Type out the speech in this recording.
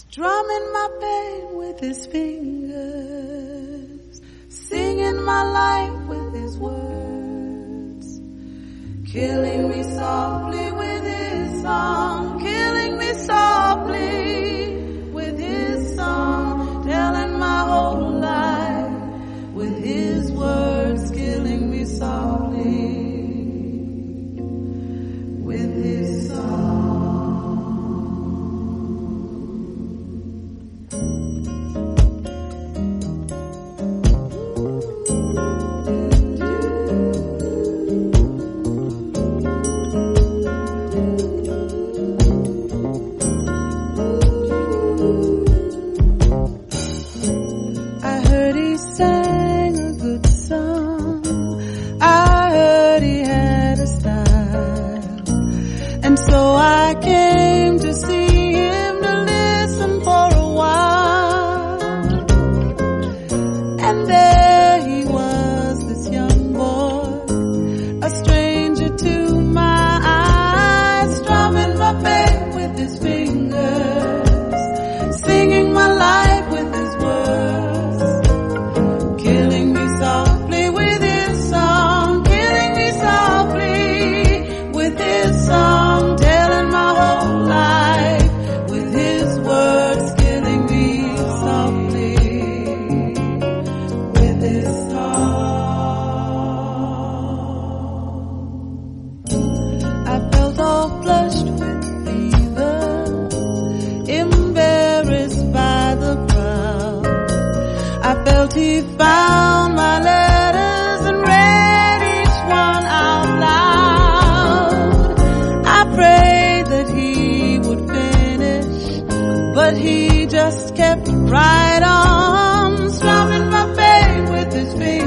drumming my pain with his fingers, singing my life with his words, killing me softly with his song, killing me softly with his song, telling my whole life with his words, killing me softly with his song. He found my letters and read each one out loud. I prayed that he would finish, but he just kept right on, strumming my pain with his fingers.